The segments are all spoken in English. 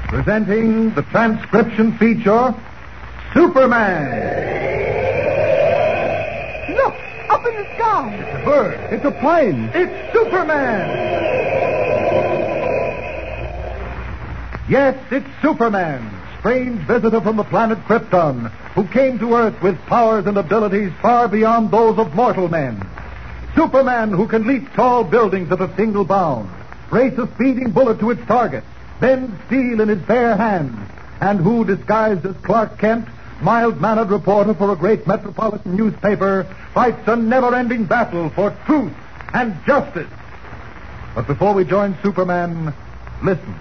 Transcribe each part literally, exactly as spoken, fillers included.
Presenting the transcription feature, Superman. Look, up in the sky. It's a bird. It's a plane. It's Superman. Yes, it's Superman, strange visitor from the planet Krypton, who came to Earth with powers and abilities far beyond those of mortal men. Superman, who can leap tall buildings at a single bound, race a speeding bullet to its target, bend steel in his bare hands, and who, disguised as Clark Kent, mild-mannered reporter for a great metropolitan newspaper, fights a never-ending battle for truth and justice. But before we join Superman, listen.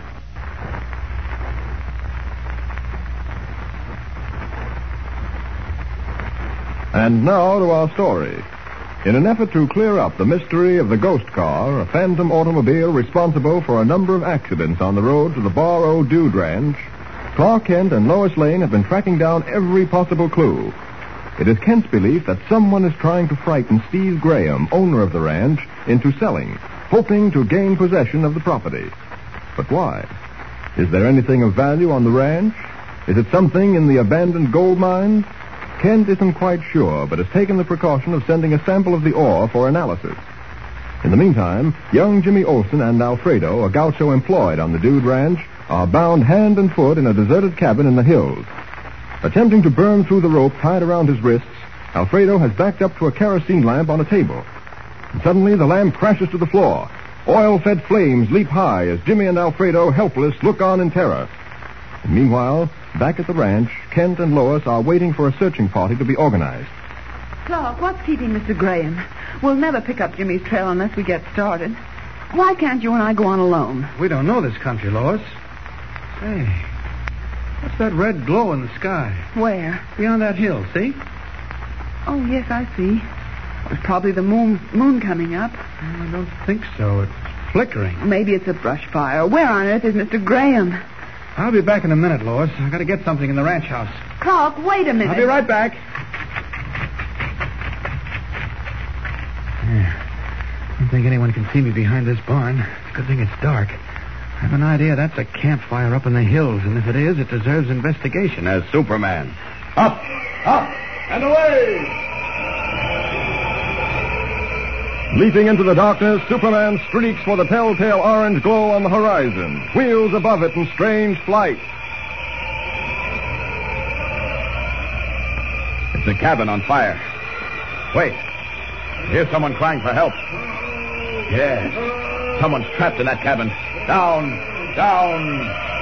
And now to our story. In an effort to clear up the mystery of the ghost car, a phantom automobile responsible for a number of accidents on the road to the Bar O Dude Ranch, Clark Kent and Lois Lane have been tracking down every possible clue. It is Kent's belief that someone is trying to frighten Steve Graham, owner of the ranch, into selling, hoping to gain possession of the property. But why? Is there anything of value on the ranch? Is it something in the abandoned gold mines? Kent isn't quite sure, but has taken the precaution of sending a sample of the ore for analysis. In the meantime, young Jimmy Olsen and Alfredo, a gaucho employed on the Dude Ranch, are bound hand and foot in a deserted cabin in the hills. Attempting to burn through the rope tied around his wrists, Alfredo has backed up to a kerosene lamp on a table. And suddenly, the lamp crashes to the floor. Oil-fed flames leap high as Jimmy and Alfredo, helpless, look on in terror. And meanwhile, back at the ranch, Kent and Lois are waiting for a searching party to be organized. Clark, what's keeping Mister Graham? We'll never pick up Jimmy's trail unless we get started. Why can't you and I go on alone? We don't know this country, Lois. Say, what's that red glow in the sky? Where? Beyond that hill, see? Oh, yes, I see. It's probably the moon moon coming up. I don't think so. It's flickering. Maybe it's a brush fire. Where on earth is Mister Graham? I'll be back in a minute, Lois. I've got to get something in the ranch house. Clark, wait a minute. I'll be right back. Yeah. I don't think anyone can see me behind this barn. It's a good thing it's dark. I have an idea that's a campfire up in the hills, and if it is, it deserves investigation as Superman. Up, up, and away! Leaping into the darkness, Superman streaks for the telltale orange glow on the horizon, wheels above it in strange flight. It's a cabin on fire. Wait. I hear someone crying for help. Yes. Someone's trapped in that cabin. Down, down.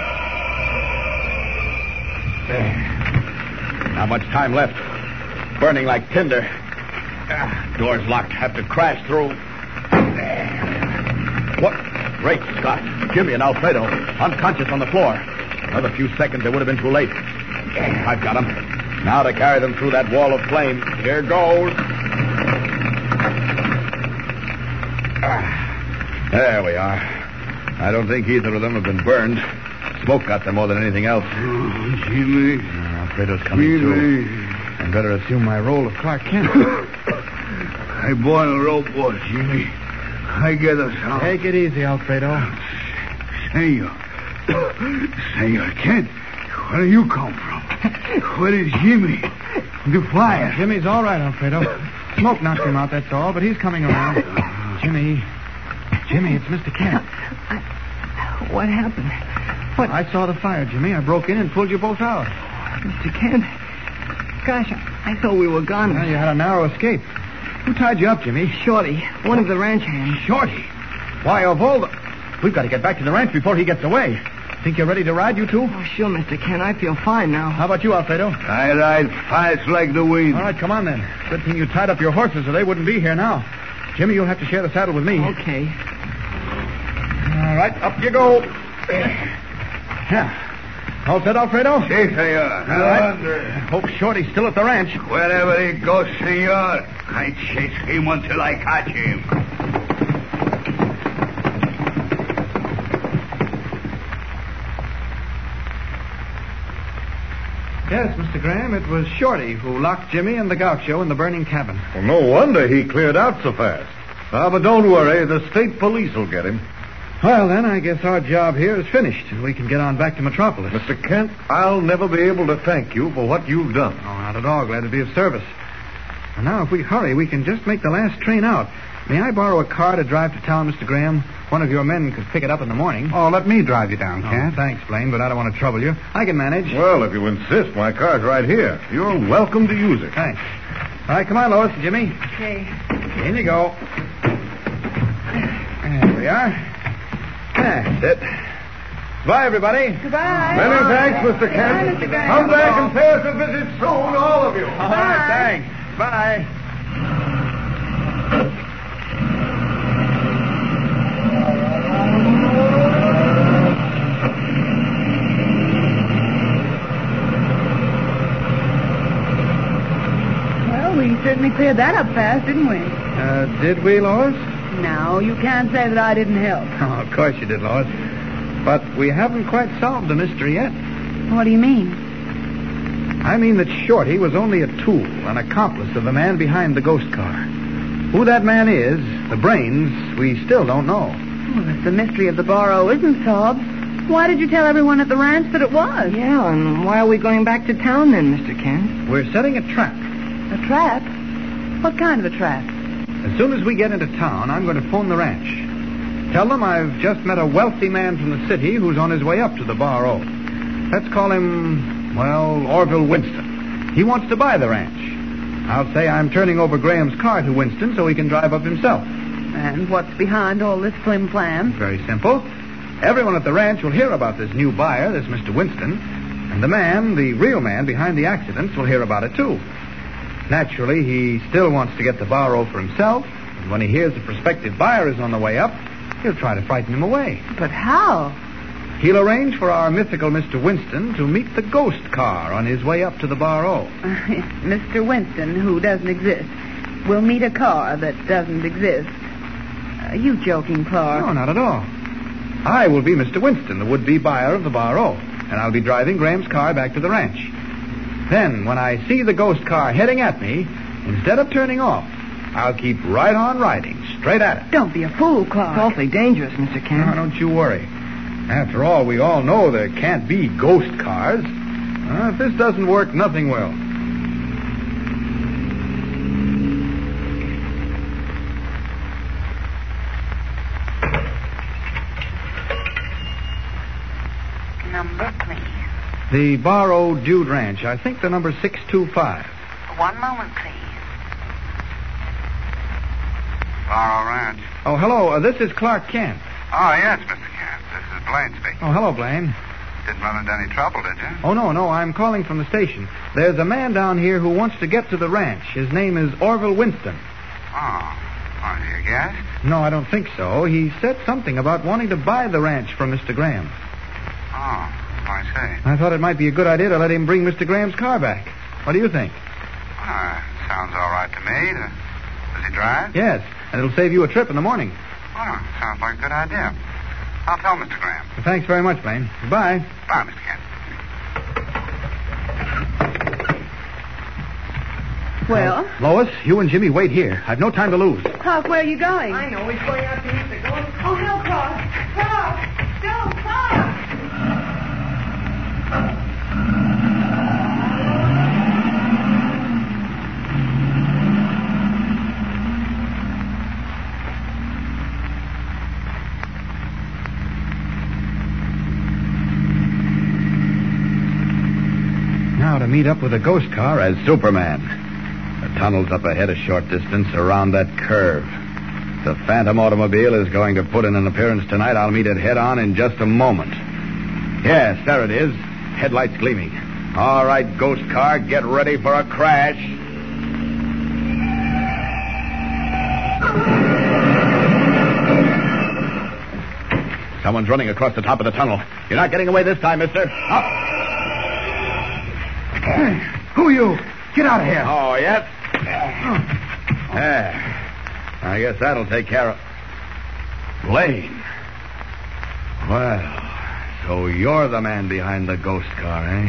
There. Not much time left. Burning like tinder. Ah, door's locked. Have to crash through. What? Great Scott. Jimmy and Alfredo, unconscious on the floor. Another few seconds, they would have been too late. I've got them. Now to carry them through that wall of flame. Here goes. Ah, there we are. I don't think either of them have been burned. Smoke got them more than anything else. Oh, Jimmy. Uh, Alfredo's coming Jimmy. too. I'd better assume my role of Clark Kent. I born a robot, Jimmy. I get us out. Take it easy, Alfredo. Senor. Senor Kent, where do you come from? Where is Jimmy? The fire. Uh, Jimmy's all right, Alfredo. Smoke knocked him out, that's all, but he's coming around. Jimmy. Jimmy, it's Mister Kent. I, what happened? What? I saw the fire, Jimmy. I broke in and pulled you both out. Mister Kent. Gosh, I, I thought we were gone. Well, you had a narrow escape. Who tied you up, Jimmy? Shorty, one of the ranch hands. Shorty? Why, of all the... We've got to get back to the ranch before he gets away. Think you're ready to ride, you two? Oh, sure, Mister Kent. I feel fine now. How about you, Alfredo? I ride fast like the wind. All right, come on then. Good thing you tied up your horses or they wouldn't be here now. Jimmy, you'll have to share the saddle with me. Okay. All right, up you go. Yeah. All set, Alfredo? Si, senor. All right. Hope Shorty's still at the ranch. Wherever he goes, senor, I chase him until I catch him. Yes, Mister Graham, it was Shorty who locked Jimmy and the gaucho in the burning cabin. Well, no wonder he cleared out so fast. Ah, but don't worry. The state police will get him. Well, then, I guess our job here is finished, and we can get on back to Metropolis. Mister Kent, I'll never be able to thank you for what you've done. Oh, not at all. Glad to be of service. And now, if we hurry, we can just make the last train out. May I borrow a car to drive to town, Mister Graham? One of your men could pick it up in the morning. Oh, let me drive you down, Kent. Oh, thanks, Blaine, but I don't want to trouble you. I can manage. Well, if you insist, my car's right here. You're welcome to use it. Thanks. All right, come on, Lois and Jimmy. Okay. In you go. There we are. That's it. Bye, everybody. Goodbye. Many thanks, Mister Bye, Kent. Mister Graham. Come back and pay us a visit soon, all of you. All right, thanks. Bye. Well, we certainly cleared that up fast, didn't we? Uh, did we, Lois? No, you can't say that I didn't help. Oh, of course you did, Lois. But we haven't quite solved the mystery yet. What do you mean? I mean that Shorty was only a tool, an accomplice of the man behind the ghost car. Who that man is, the brains, we still don't know. Well, if the mystery of the Barrow isn't solved, why did you tell everyone at the ranch that it was? Yeah, and why are we going back to town then, Mister Kent? We're setting a trap. A trap? What kind of a trap? As soon as we get into town, I'm going to phone the ranch. Tell them I've just met a wealthy man from the city who's on his way up to the Barrow. Let's call him, well, Orville Winston. He wants to buy the ranch. I'll say I'm turning over Graham's car to Winston so he can drive up himself. And what's behind all this flim flam? Very simple. Everyone at the ranch will hear about this new buyer, this Mister Winston, and the man, the real man behind the accidents, will hear about it too. Naturally, he still wants to get the Barrow for himself, and when he hears the prospective buyer is on the way up, he'll try to frighten him away. But how? He'll arrange for our mythical Mister Winston to meet the ghost car on his way up to the Barrow. Mister Winston, who doesn't exist, will meet a car that doesn't exist. Are you joking, Clark? No, not at all. I will be Mister Winston, the would-be buyer of the Barrow, and I'll be driving Graham's car back to the ranch. Then, when I see the ghost car heading at me, instead of turning off, I'll keep right on riding, straight at it. Don't be a fool, Clark. It's awfully dangerous, Mister Kent. No, don't you worry. After all, we all know there can't be ghost cars. Uh, if this doesn't work, nothing will. Number, please. The Barrow Dude Ranch. I think the number six two five. One moment, please. Barrow Ranch. Oh, hello. Uh, this is Clark Kent. Oh, yes, Mister Kent. This is Blaine speaking. Oh, hello, Blaine. Didn't run into any trouble, did you? Oh, no, no. I'm calling from the station. There's a man down here who wants to get to the ranch. His name is Orville Winston. Oh. Are you a guest? No, I don't think so. He said something about wanting to buy the ranch from Mister Graham. Oh, I see. I thought it might be a good idea to let him bring Mister Graham's car back. What do you think? Uh, sounds all right to me. Uh, does he drive? Yes, and it'll save you a trip in the morning. Oh, sounds like a good idea. I'll tell Mister Graham. Well, thanks very much, Blaine. Goodbye. Bye, Mister Kent. Well? Lois, you and Jimmy wait here. I've no time to lose. Clark, where are you going? I know. He's going out to meet the ghost. Oh, no, Clark. Clark! No, Clark! Now to meet up with the ghost car as Superman. The tunnel's up ahead a short distance around that curve. The Phantom automobile is going to put in an appearance tonight. I'll meet it head on in just a moment. Yes, there it is. Headlights gleaming. All right, ghost car, get ready for a crash. Someone's running across the top of the tunnel. You're not getting away this time, mister. Up. Who are you? Get out of here. Oh, yes? There. I guess that'll take care of... Blaine. Well, so you're the man behind the ghost car, eh?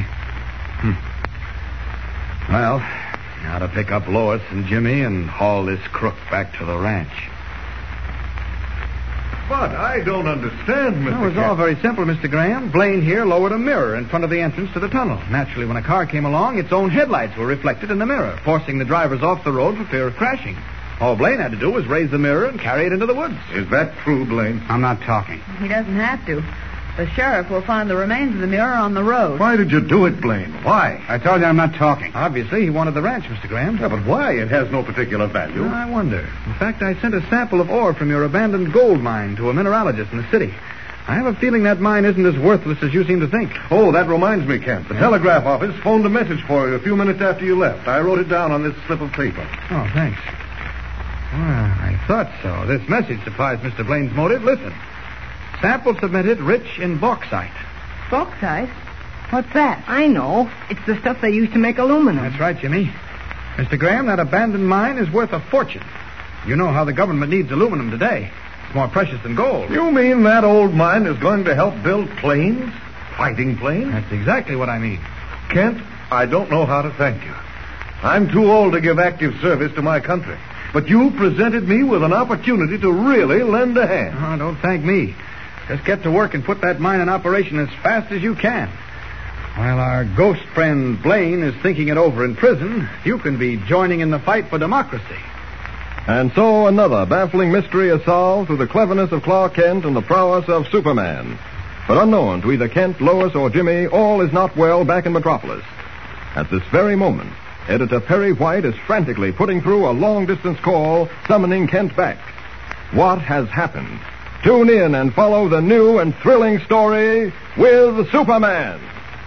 Hm. Well, now to pick up Lois and Jimmy and haul this crook back to the ranch. But I don't understand, Mister It was all Kent. very simple, Mister Graham. Blaine here lowered a mirror in front of the entrance to the tunnel. Naturally, when a car came along, its own headlights were reflected in the mirror, forcing the drivers off the road for fear of crashing. All Blaine had to do was raise the mirror and carry it into the woods. Is that true, Blaine? I'm not talking. He doesn't have to. The sheriff will find the remains of the mirror on the road. Why did you do it, Blaine? Why? I told you I'm not talking. Obviously, he wanted the ranch, Mister Graham. Yeah, but why? It has no particular value. I wonder. In fact, I sent a sample of ore from your abandoned gold mine to a mineralogist in the city. I have a feeling that mine isn't as worthless as you seem to think. Oh, that reminds me, Kent. The telegraph office phoned a message for you a few minutes after you left. I wrote it down on this slip of paper. Oh, thanks. Well, I thought so. This message supplies Mister Blaine's motive. Listen. Sample submitted rich in bauxite. Bauxite? What's that? I know. It's the stuff they use to make aluminum. That's right, Jimmy. Mister Graham, that abandoned mine is worth a fortune. You know how the government needs aluminum today. It's more precious than gold. You mean that old mine is going to help build planes? Fighting planes? That's exactly what I mean. Kent, I don't know how to thank you. I'm too old to give active service to my country. But you presented me with an opportunity to really lend a hand. Oh, don't thank me. Just get to work and put that mine in operation as fast as you can. While our ghost friend Blaine is thinking it over in prison, you can be joining in the fight for democracy. And so another baffling mystery is solved through the cleverness of Clark Kent and the prowess of Superman. But unknown to either Kent, Lois, or Jimmy, all is not well back in Metropolis. At this very moment, Editor Perry White is frantically putting through a long-distance call summoning Kent back. What has happened? Tune in and follow the new and thrilling story with Superman.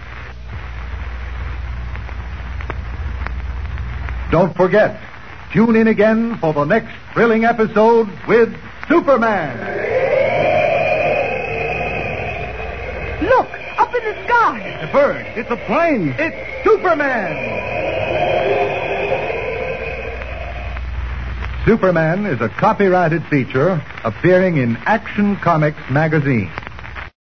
Don't forget, tune in again for the next thrilling episode with Superman. Look, up in the sky. A bird. It's a plane. It's Superman. Superman is a copyrighted feature appearing in Action Comics magazine.